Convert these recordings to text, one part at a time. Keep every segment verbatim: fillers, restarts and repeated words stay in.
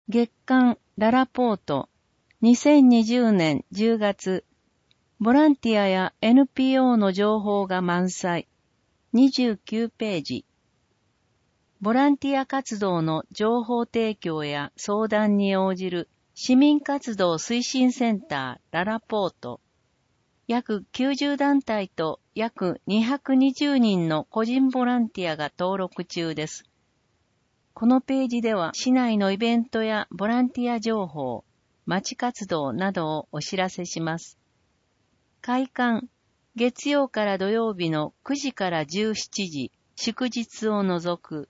月刊ララポートにせんにじゅうねんじゅうがつ、ボランティアや エヌピーオー の情報が満載。にじゅうきゅうページ。ボランティア活動の情報提供や相談に応じる市民活動推進センターララポート。約きゅうじゅうだんたいと約にひゃくにじゅうにんの個人ボランティアが登録中です。このページでは市内のイベントやボランティア情報、町活動などをお知らせします。開館、月曜から土曜日のくじからじゅうしちじ、祝日を除く。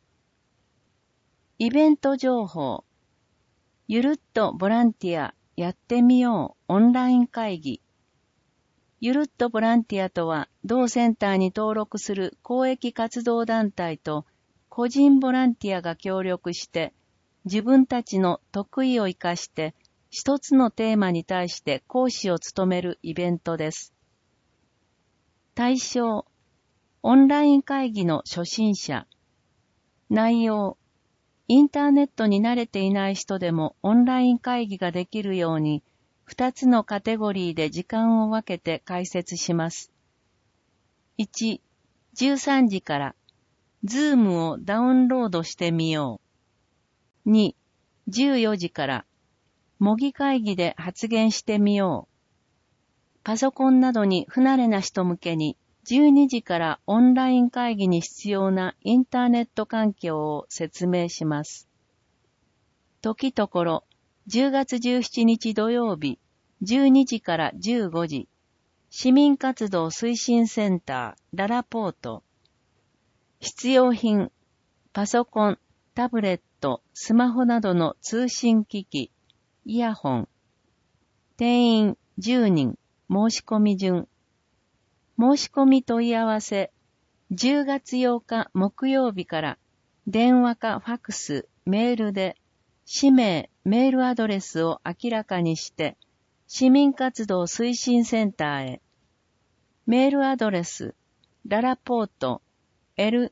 イベント情報。ゆるっとボランティアやってみようオンライン会議。ゆるっとボランティアとは、同センターに登録する公益活動団体と個人ボランティアが協力して、自分たちの得意を生かして、一つのテーマに対して講師を務めるイベントです。対象、オンライン会議の初心者。内容、インターネットに慣れていない人でもオンライン会議ができるように、二つのカテゴリーで時間を分けて解説します。いち、じゅうさんじから、ズームをダウンロードしてみよう。に、じゅうよじから、模擬会議で発言してみよう。パソコンなどに不慣れな人向けに、じゅうにじからオンライン会議に必要なインターネット環境を説明します。時ところ、じゅうがつじゅうしちにち土曜日、じゅうにじからじゅうごじ、市民活動推進センター、ララポート。必要品、パソコン、タブレット、スマホなどの通信機器、イヤホン。定員じゅうにん、申し込み順。申し込み問い合わせ、じゅうがつようか木曜日から、電話かファクス、メールで、氏名、メールアドレスを明らかにして、市民活動推進センターへ。メールアドレス、ララポート、ララポ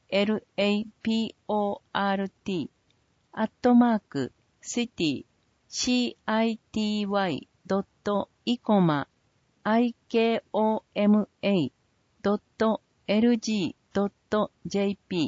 ート、アットマーク、シティ、シティ、ドット、イコマ、アイケーオーエムエー、ドット、エルジー、ドット、ジェーピー。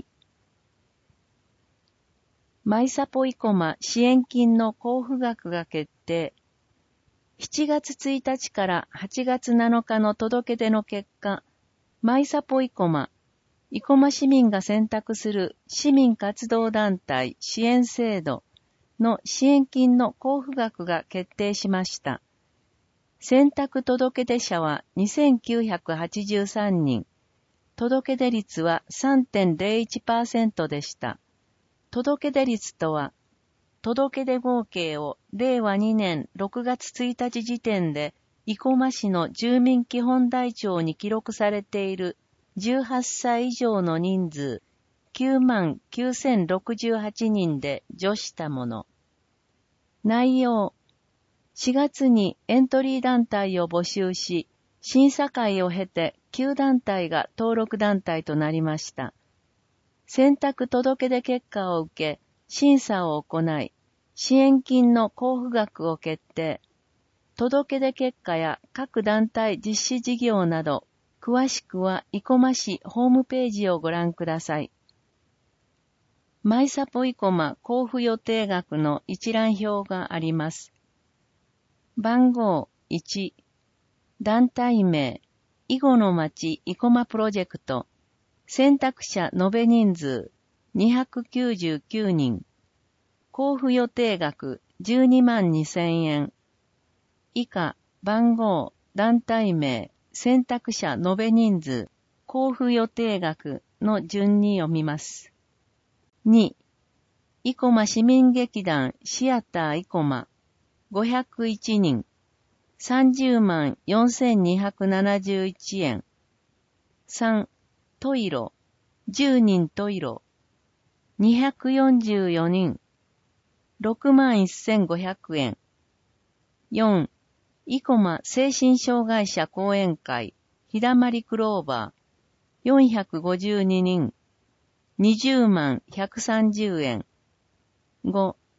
マイサポイコマ支援金の交付額が決定。しちがつついたちからはちがつなのかの届け出の結果、マイサポイコマ、生駒市民が選択する市民活動団体支援制度の支援金の交付額が決定しました。選択届出者はにせんきゅうひゃくはちじゅうさんにん。届出率は さんてんゼロいちパーセント でした。届出率とは、届出合計をれいわにねんろくがつついたち時点で生駒市の住民基本台帳に記録されているじゅうはっさい以上の人数きゅうまんきゅうせんろくじゅうはちにんで除したもの。内容、しがつにエントリー団体を募集し、審査会を経てきゅうだんたいが登録団体となりました。選択届出結果を受け、審査を行い、支援金の交付額を決定。届出結果や各団体実施事業など、詳しくは生駒市ホームページをご覧ください。マイサポイコマ交付予定額の一覧表があります。番号いち、団体名、囲碁の町生駒プロジェクト、選択者延べ人数にひゃくきゅうじゅうきゅうにん、交付予定額じゅうにまんにせんえん。以下、番号、団体名、選択者延べ人数、交付予定額の順に読みます。に、生駒市民劇団シアター生駒、ごひゃくいちにん、さんじゅうまんよんせんにひゃくななじゅういちえん。さん、トイロ、じゅうにんトイロ、にひゃくよんじゅうよにん、ろくまんせんごひゃくえん。よん、生駒精神障害者講演会、ひだまりクローバー、よんひゃくごじゅうににん、にじゅうまんひゃくさんじゅうえん。ご、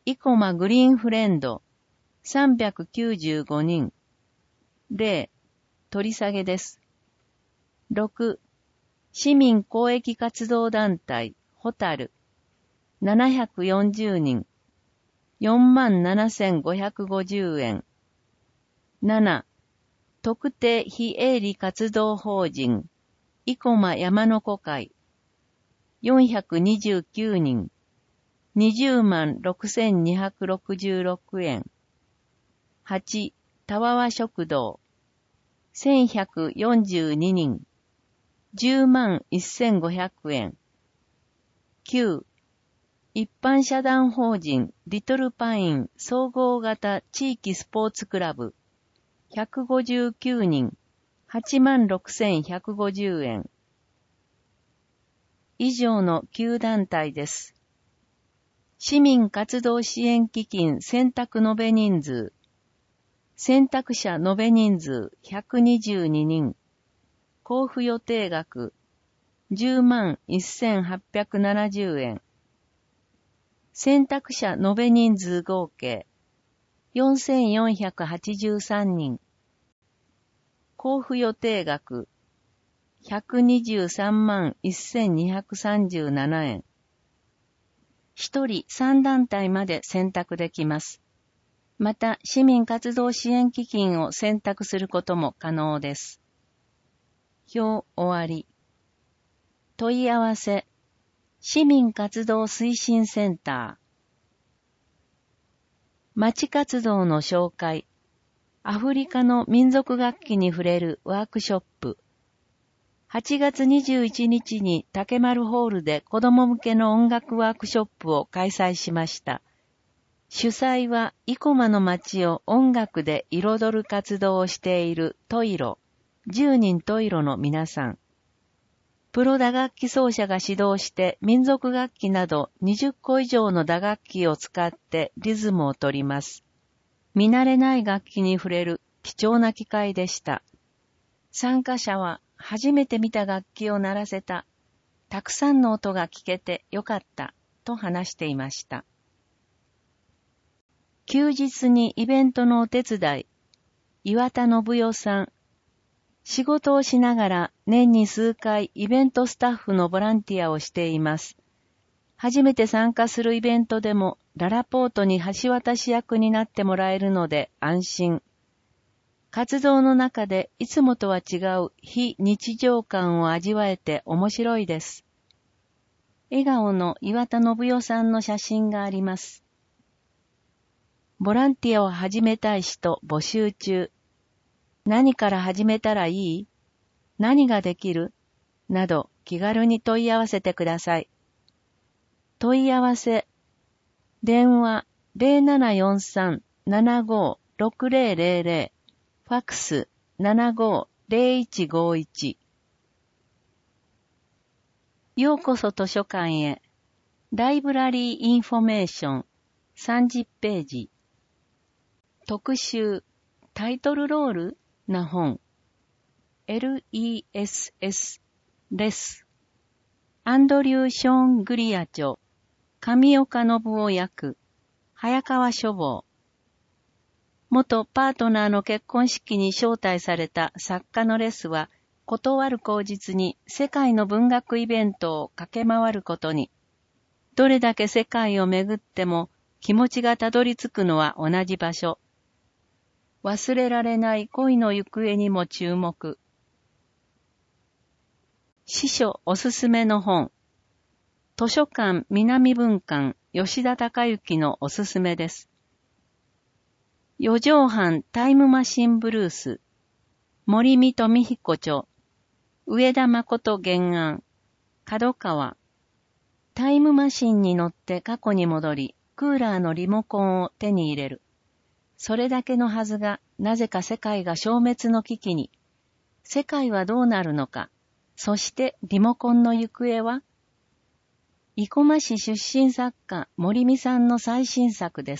生駒グリーンフレンドさんびゃくきゅうじゅうごにん。ゼロ、取り下げです。ろく、市民公益活動団体ホタルななひゃくよんじゅうにん、よんまんななせんごひゃくごじゅうえん。なな、特定非営利活動法人生駒山の子会よんひゃくにじゅうきゅうにん、にじゅうまんろくせんにひゃくろくじゅうろくえん。はち、たわわ食堂せんひゃくよんじゅうににん、じゅうまんせんごひゃくえん。きゅう、一般社団法人リトルパイン総合型地域スポーツクラブひゃくごじゅうきゅうにん、はちまんろくせんひゃくごじゅうえん。以上のきゅう団体です。市民活動支援基金選択延べ人数選択者延べ人数ひゃくにじゅうににん、交付予定額じゅうまんせんはっぴゃくななじゅうえん、選択者延べ人数合計よんせんよんひゃくはちじゅうさんにん、交付予定額ひゃくにじゅうさんまんせんにひゃくさんじゅうななえん。一人さん団体まで選択できます。また、市民活動支援基金を選択することも可能です。表終わり。問い合わせ。市民活動推進センター。町活動の紹介。アフリカの民族楽器に触れるワークショップ。はちがつにじゅういちにちに竹丸ホールで子供向けの音楽ワークショップを開催しました。主催は生駒の町を音楽で彩る活動をしているトイロ、じゅうにんトイロの皆さん。プロ打楽器奏者が指導して民族楽器などにじゅっこ以上の打楽器を使ってリズムを取ります。見慣れない楽器に触れる貴重な機会でした。参加者は初めて見た楽器を鳴らせた。たくさんの音が聞けてよかったと話していました。休日にイベントのお手伝い、岩田信代さん。仕事をしながら年に数回イベントスタッフのボランティアをしています。初めて参加するイベントでもララポートに橋渡し役になってもらえるので安心。活動の中でいつもとは違う非日常感を味わえて面白いです。笑顔の岩田信代さんの写真があります。ボランティアを始めたい人募集中。何から始めたらいい？何ができる？など気軽に問い合わせてください。問い合わせ。電話 ゼロななよんさん ななごろくゼロゼロゼロ、ファックス ななごゼロいちごいち。ようこそ図書館へ。ライブラリーインフォメーションさんじゅっページ。特集、タイトルロールな本。エルイーエスエス、レス。アンドリュー・ショーン・グリア著。上岡信夫役。早川書房。元パートナーの結婚式に招待された作家のレスは、断る口実に世界の文学イベントを駆け回ることに。どれだけ世界を巡っても気持ちがたどり着くのは同じ場所。忘れられない恋の行方にも注目。司書おすすめの本。図書館南文館吉田隆之のおすすめです。四畳半タイムマシンブルース。森見富彦著。上田誠原案。角川。タイムマシンに乗って過去に戻り、クーラーのリモコンを手に入れる。それだけのはずが、なぜか世界が消滅の危機に。世界はどうなるのか。そしてリモコンの行方は？生駒市出身作家森美さんの最新作です。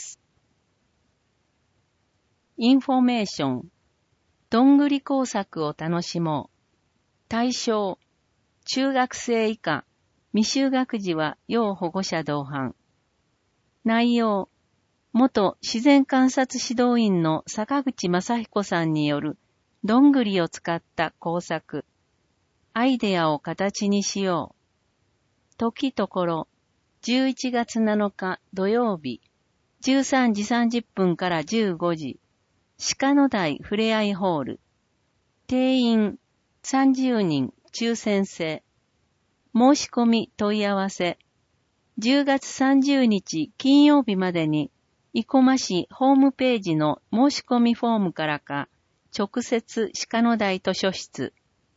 インフォメーション。どんぐり工作を楽しもう。対象。中学生以下。未就学児は要保護者同伴。内容。 元自然観察指導員の坂口正彦さんによるどんぐりを使った工作。アイデアを形にしよう。時ところ、じゅういちがつなのか土曜日、じゅうさんじさんじゅっぷんからじゅうごじ、鹿野台ふれあいホール。定員さんじゅうにん抽選制。申し込み問い合わせ。じゅうがつさんじゅうにち金曜日までに、生駒市ホームページの申し込みフォームからか、直接鹿野台図書室。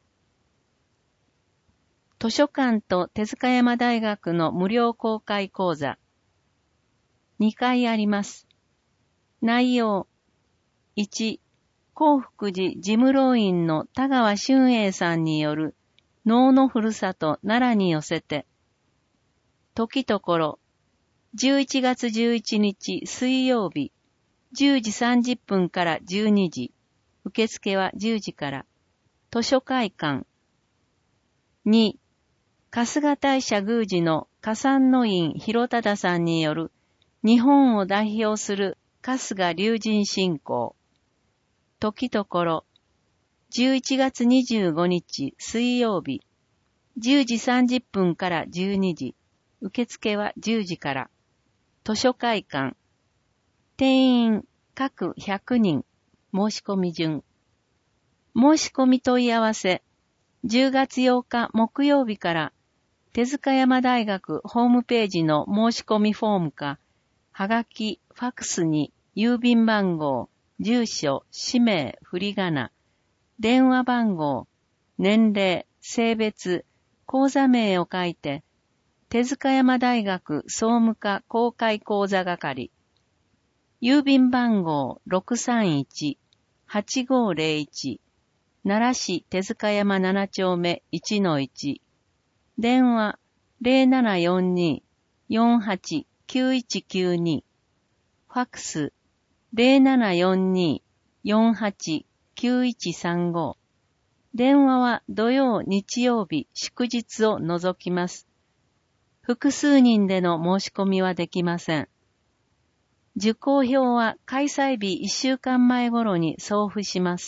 図書館と手塚山大学の無料公開講座。にかいあります。内容。いち、興福寺事務労員の田川俊英さんによる能のふるさと奈良に寄せて。時ところ、じゅういちがつじゅういちにち水曜日、じゅうじさんじゅっぷんからじゅうにじ、受付はじゅうじから、図書会館。に、春日大社宮司の加山の院広忠さんによる日本を代表する春日龍神信仰。時ところ、じゅういちがつにじゅうごにち水曜日、じゅうじさんじゅっぷんからじゅうにじ、受付はじゅうじから、図書会館。定員各ひゃくにん、申し込み順。申し込み問い合わせ、じゅうがつようか木曜日から、手塚山大学ホームページの申し込みフォームか、はがき、ファックスに郵便番号、住所、氏名、振り仮名、電話番号、年齢、性別、講座名を書いて、手塚山大学総務課公開講座係、郵便番号 ろくさんいちはちごーぜろいち、奈良市手塚山ななちょうめ いちのいち、電話 ゼロななよんに よんはち きゅういちきゅうに、ファックス ゼロななよんに よんはち きゅういちさんご、電話は土曜、日曜日、祝日を除きます。複数人での申し込みはできません。受講票は開催日いっしゅうかんまえ頃に送付します。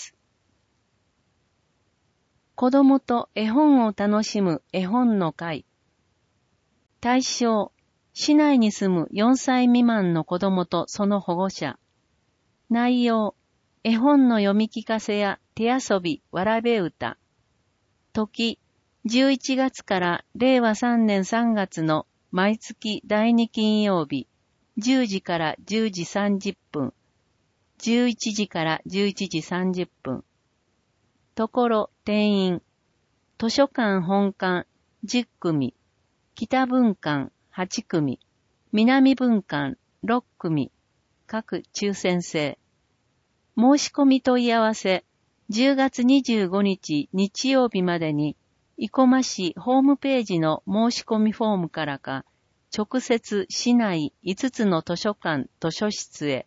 子供と絵本を楽しむ絵本の会。対象、市内に住むよんさい未満の子供とその保護者。内容、絵本の読み聞かせや手遊び、わらべ歌。時、じゅういちがつかられいわさんねんさんがつの毎月だいに金曜日、じゅうじからじゅうじさんじゅっぷん、じゅういちじからじゅういちじさんじゅっぷん。ところ、定員、図書館本館じゅっくみ、北分館はちくみ、南分館ろっくみ、各抽選制。申し込み問い合わせ、じゅうがつにじゅうごにち日曜日までに、生駒市ホームページの申し込みフォームからか、直接市内いつつの図書館図書室へ。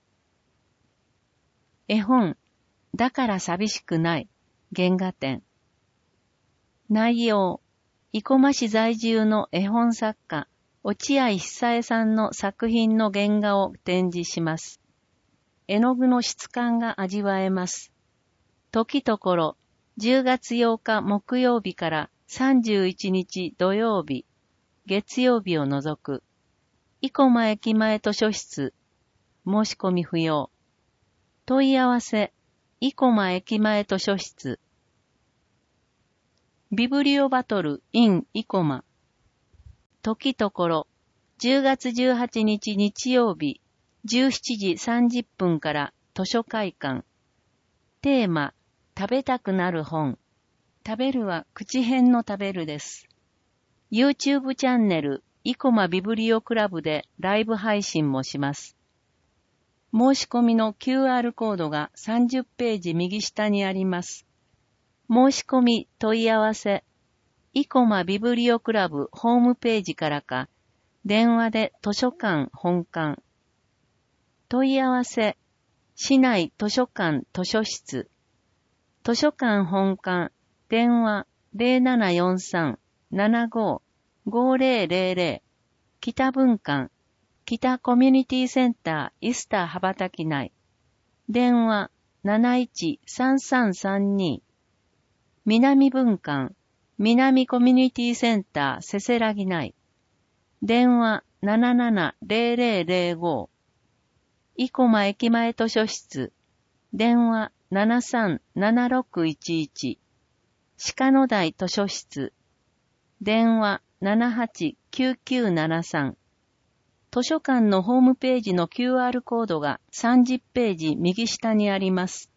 絵本、だから寂しくない、原画展。内容、生駒市在住の絵本作家、落合久江さんの作品の原画を展示します。絵の具の質感が味わえます。時ところ、じゅうがつようか木曜日からさんじゅういちにち土曜日、月曜日を除く、生駒駅前図書室、申し込み不要。問い合わせ、生駒駅前図書室。ビブリオバトル in 生駒。時ところ、じゅうがつじゅうはちにち日曜日、じゅうしちじさんじゅっぷんから図書会館。テーマ、食べたくなる本。食べるは口辺の食べるです。YouTube チャンネル、生駒ビブリオクラブでライブ配信もします。申し込みの キューアール コードがさんじゅっページ右下にあります。申し込み問い合わせ、生駒ビブリオクラブホームページからか、電話で図書館本館。問い合わせ、市内図書館図書室。図書館本館、電話ゼロななよんさん ななご ごぜろぜろぜろ。北分館、 北コミュニティセンターイスター羽ばたき内。電話 なないちさんさんさんに。南文館南コミュニティセンターせせらぎ内。電話 ななななぜろぜろぜろご。生駒駅前図書室。電話 ななさんななろくいちいち。鹿野台図書室。電話 ななはちきゅうきゅうななさん。図書館のホームページの キューアール コードがさんじゅっページ右下にあります。